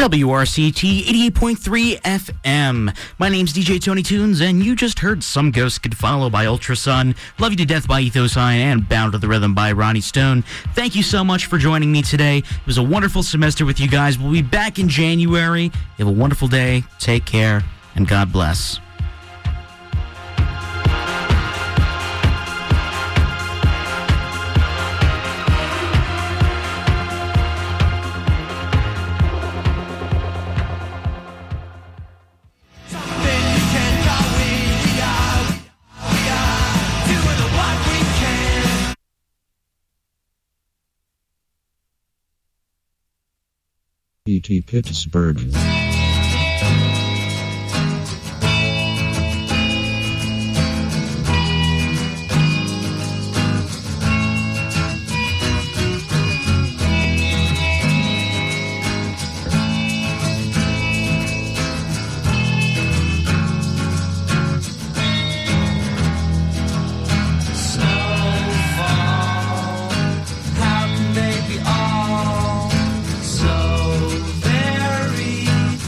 WRCT 88.3 FM. My name's DJ Tony Tunes, and you just heard Some Ghosts Could Follow by Ultrasun, Love You to Death by Ethos High, and Bound to the Rhythm by Ronnie Stone. Thank you so much for joining me today. It was a wonderful semester with you guys. We'll be back in January. You have a wonderful day. Take care, and God bless. E.T. Pittsburgh. How can they be all so very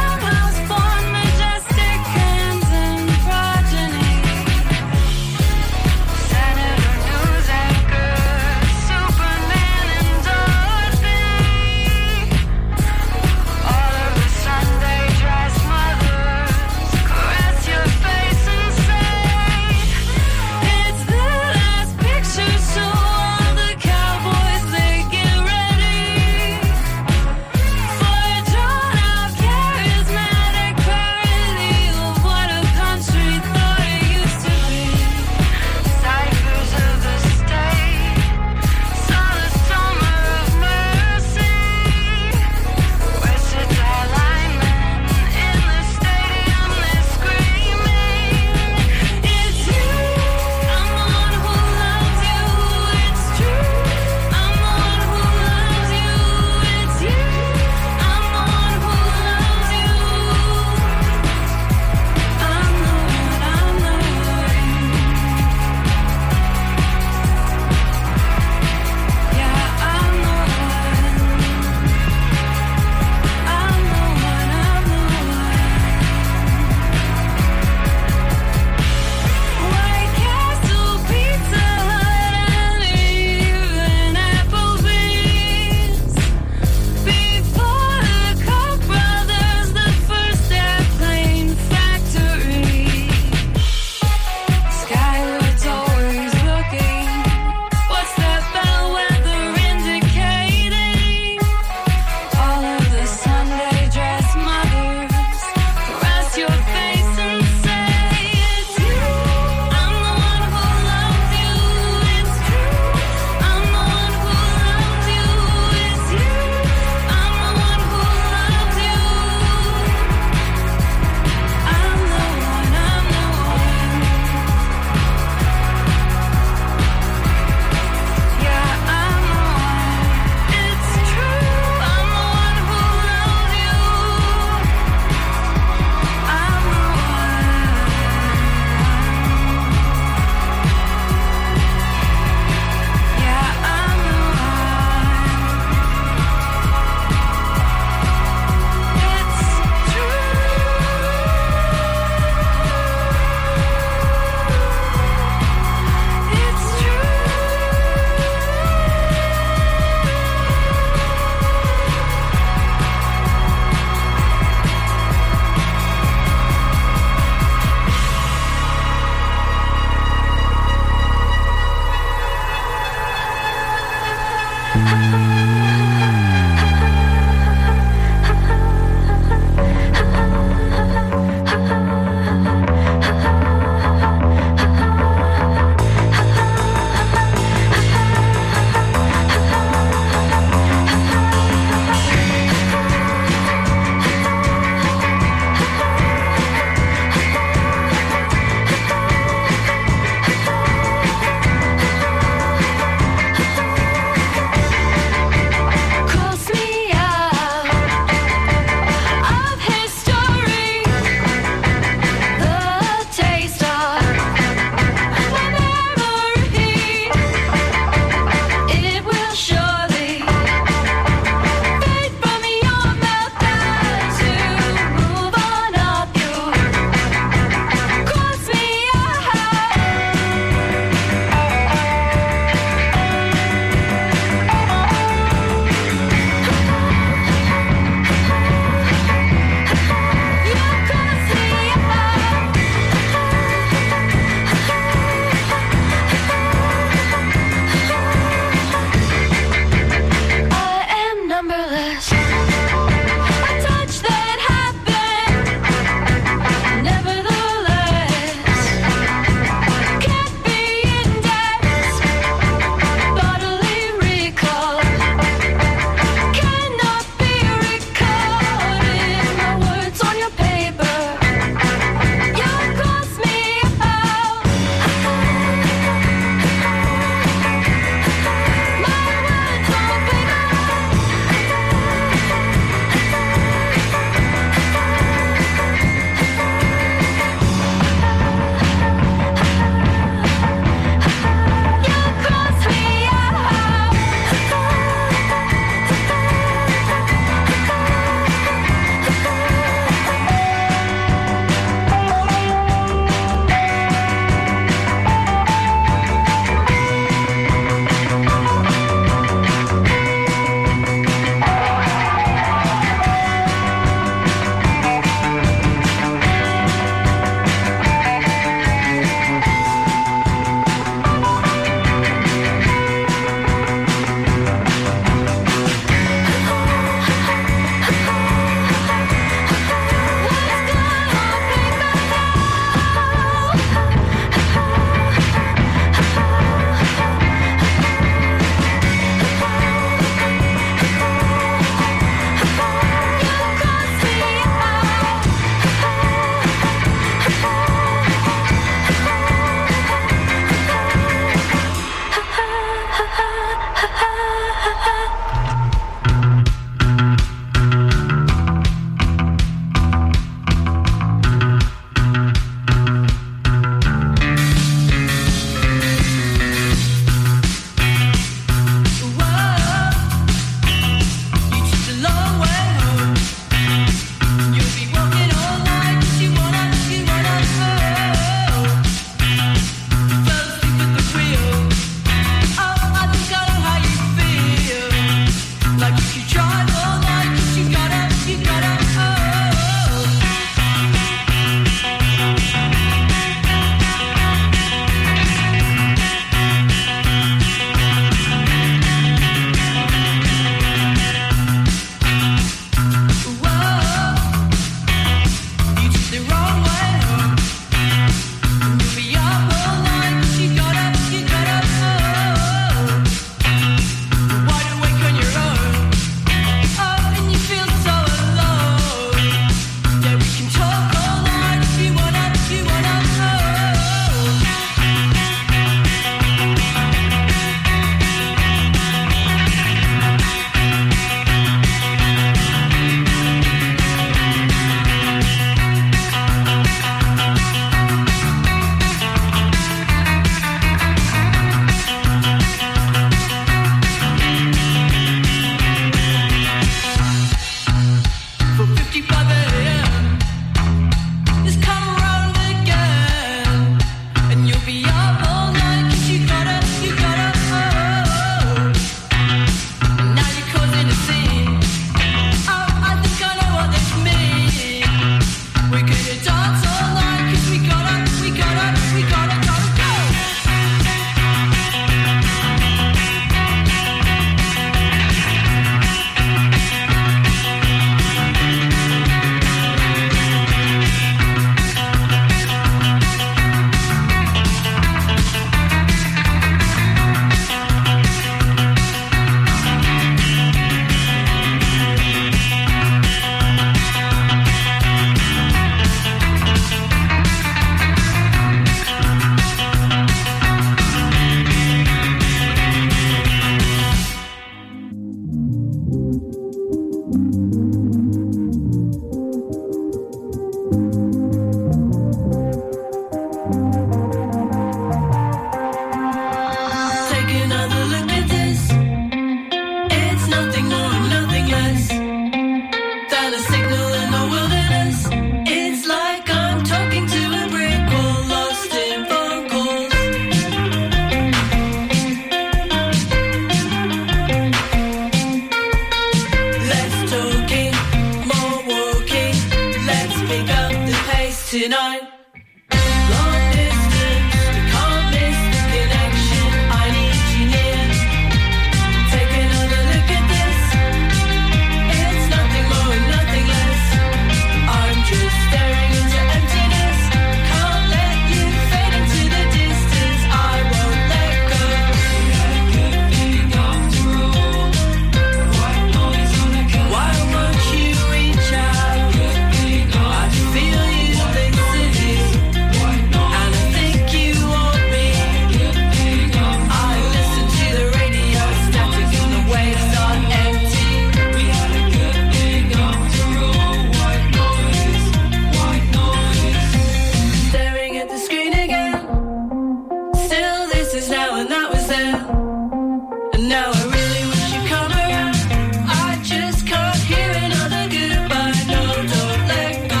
tonight. Long distance, we can't miss the connection. I need you near. Take another look at this. It's nothing more and nothing less. I'm just staring into emptiness. Can't let you fade into the distance. I won't let go. We had a good thing after all. White noise on a couch. Why won't you reach out? Good thing I feel you listening. White noise. And I think you want me. Good thing I listen to the radio static and the waves are empty. We had a good thing after all. White noise, white noise. Staring at the screen again. Still this is now and that was then. And now I really wish you'd come around. I just can't hear another goodbye. No, don't let go.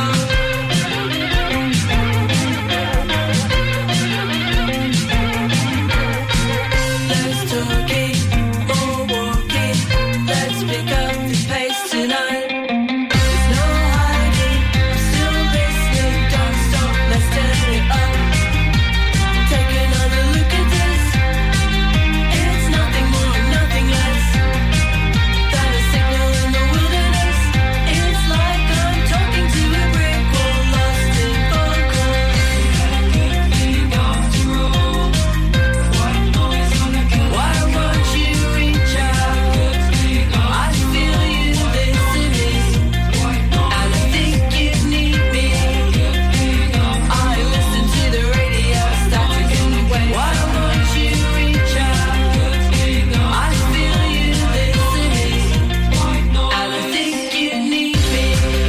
Less talking, more walking. Let's pick up the pace tonight. There's no hiding, I'm still listening. Don't stop, let's turn it up. Take another look at this. It's nothing more and nothing less than a signal in the wilderness. It's like I'm talking to a brick wall, lost in focus. We had a good thing after all. White noise on a couch. Why won't you reach out? Good thing I feel you listening. White noise. And I think you need me. Good thing I listen to the radio static and the waves. Why won't you reach out? Good thing I feel you listening. White noise. And I think you need me.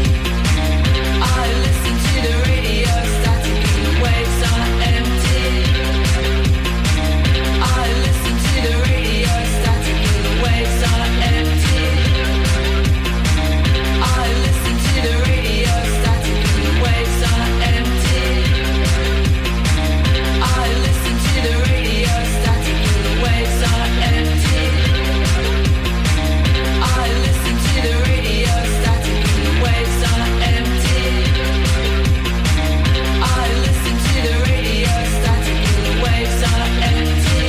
I listen to the radio static and the waves are empty. I listen to the radio static and the waves are empty. I listen to the radio static and the waves are empty. I listen to the radio static and the waves are empty. I listen to the radio static and the waves are empty. I listen to the radio static and the waves are empty.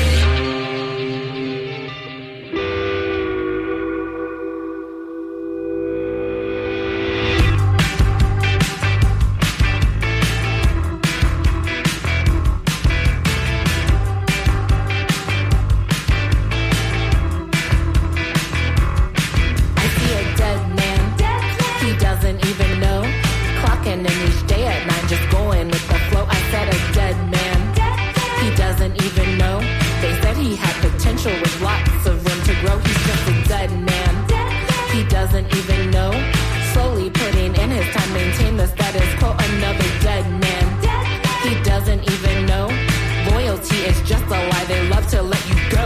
I see a dead man. He doesn't even know. Clocking in each day at 9, just going with the flow. I said a dead man. He doesn't even know. They said he had potential with lots of room to grow. He's just a dead man. He doesn't even know. Slowly putting in his time, maintain the status quo. Another dead man. He doesn't even know. Loyalty is just a lie. They love to let you go.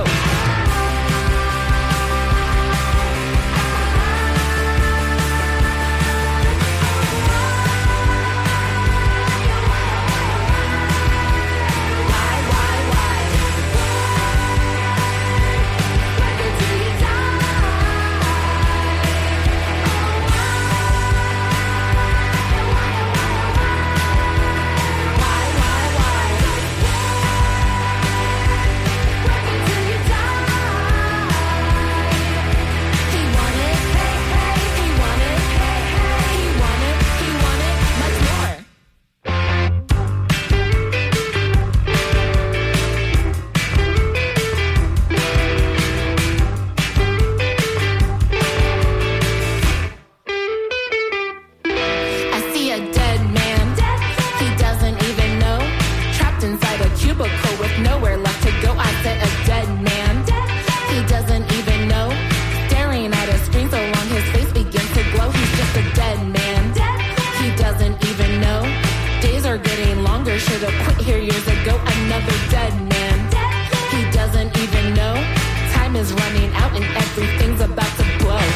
I see a dead man. He doesn't even know. Trapped inside a cubicle with nowhere left to go. I said a dead man. He doesn't even know. Staring at a screen so long his face begins to glow. He's just a dead man. He doesn't even know. Days are getting longer. Should've quit here years ago. Another dead man. He doesn't even know. Time is running out and everything's about to blow.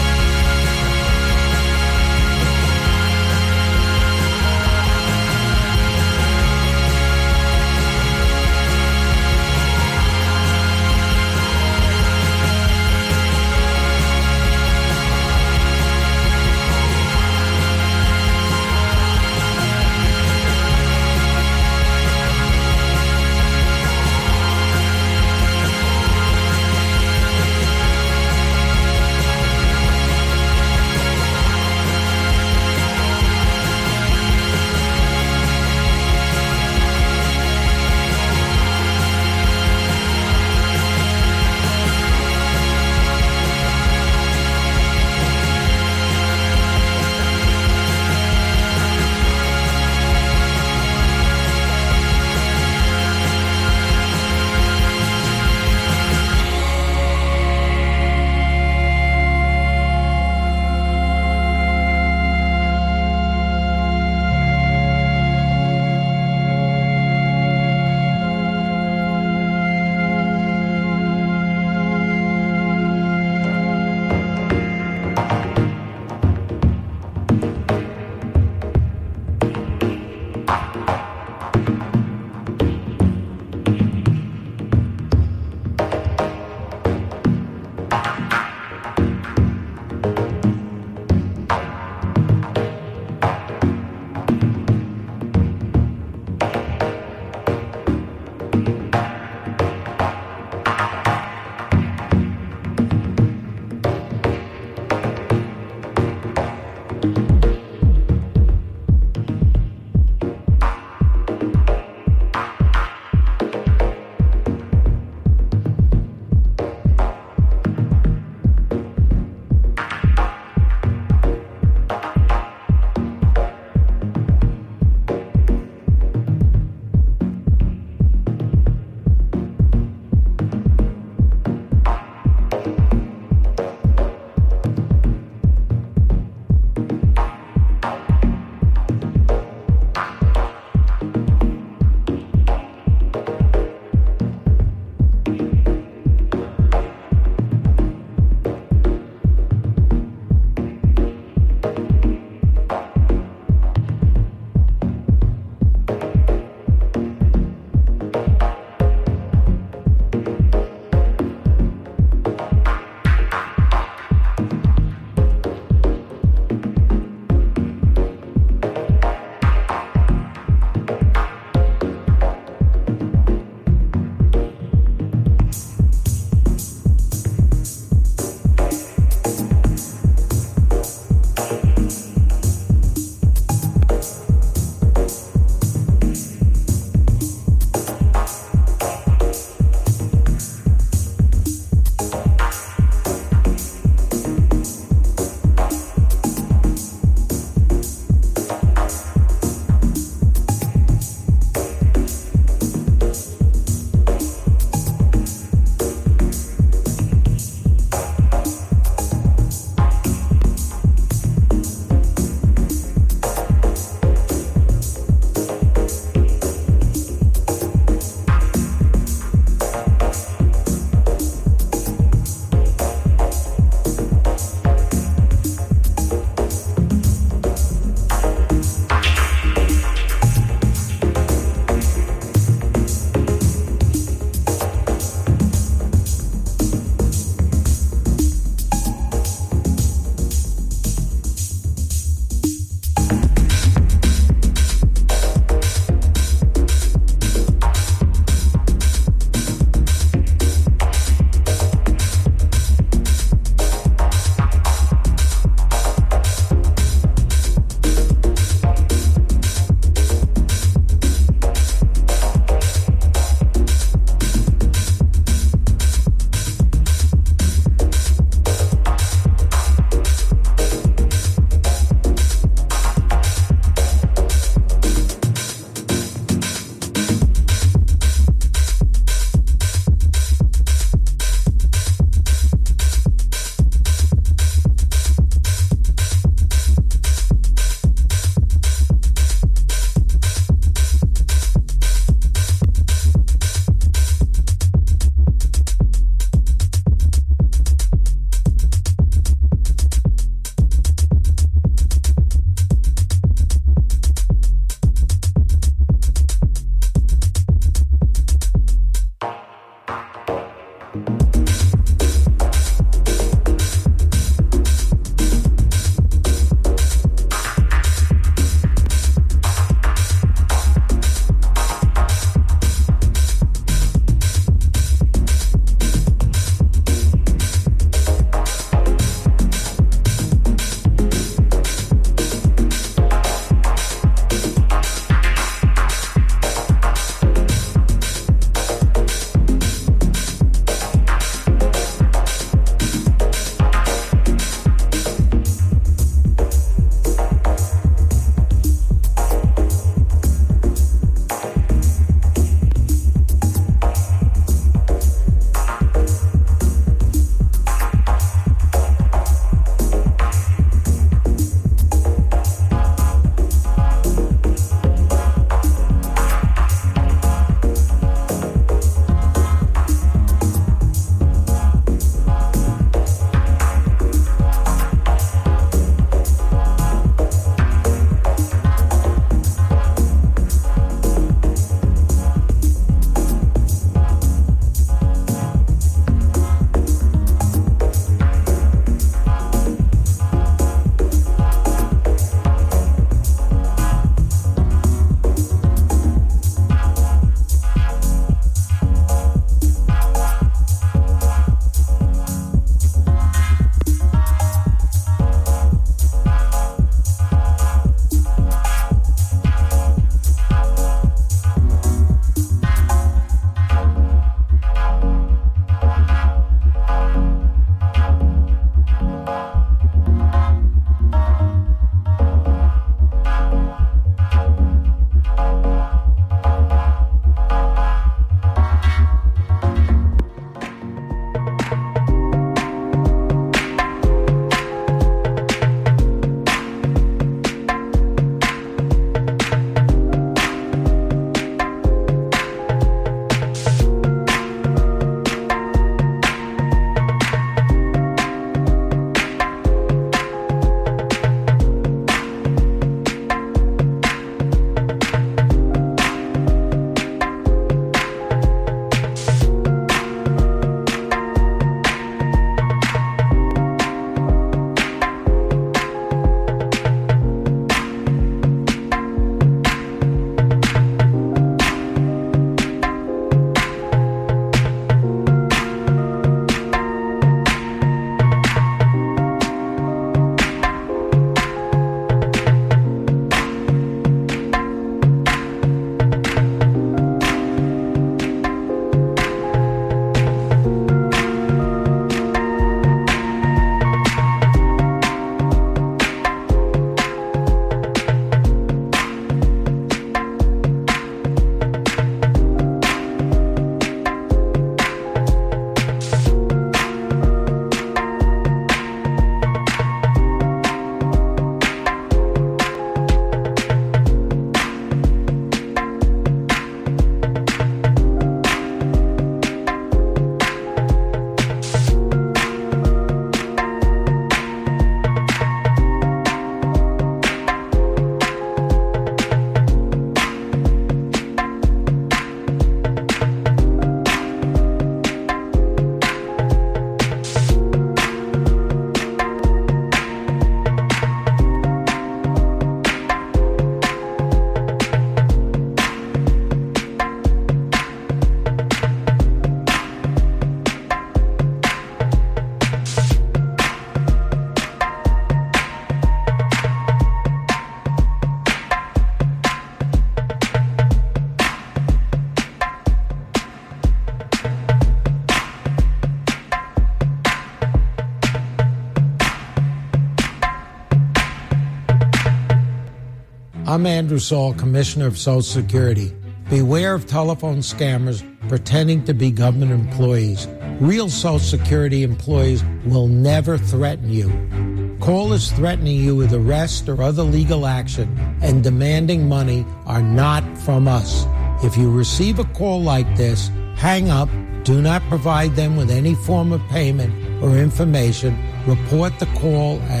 I'm Andrew Saul, Commissioner of Social Security. Beware of telephone scammers pretending to be government employees. Real Social Security employees will never threaten you. Callers threatening you with arrest or other legal action and demanding money are not from us. If you receive a call like this, hang up, do not provide them with any form of payment or information. Report the call at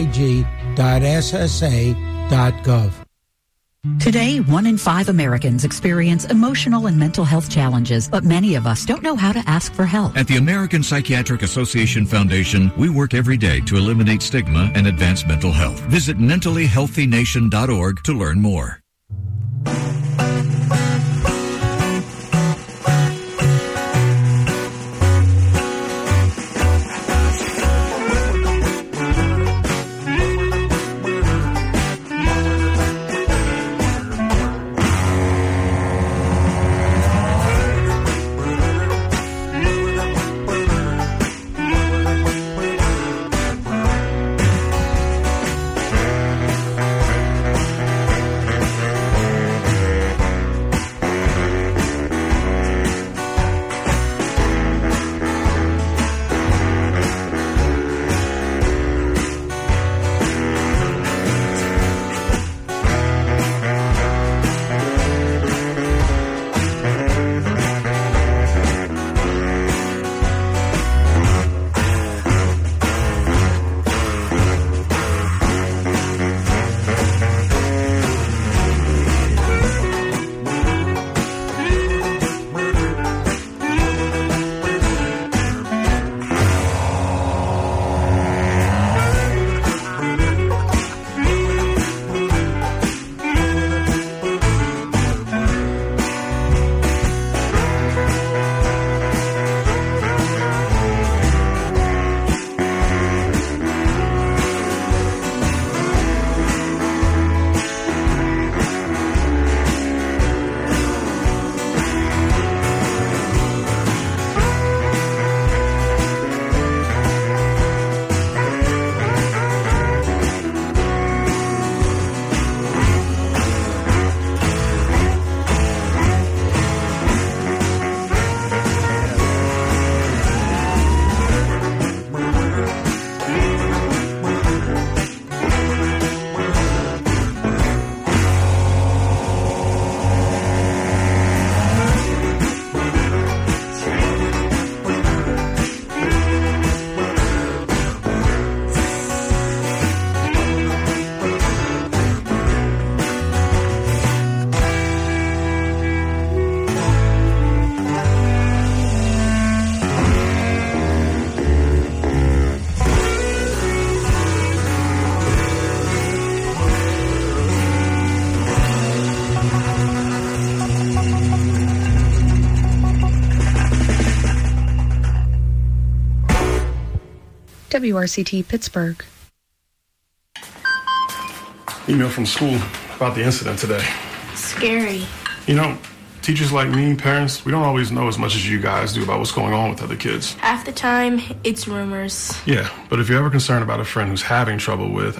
oig.ssa.gov. Today, 1 in 5 Americans experience emotional and mental health challenges, but many of us don't know how to ask for help. At the American Psychiatric Association Foundation, we work every day to eliminate stigma and advance mental health. Visit mentallyhealthynation.org to learn more. WRCT Pittsburgh. Email from school about the incident today. Scary. You know, teachers like me, parents, we don't always know as much as you guys do about what's going on with other kids. Half the time, it's rumors. Yeah, but if you're ever concerned about a friend who's having trouble with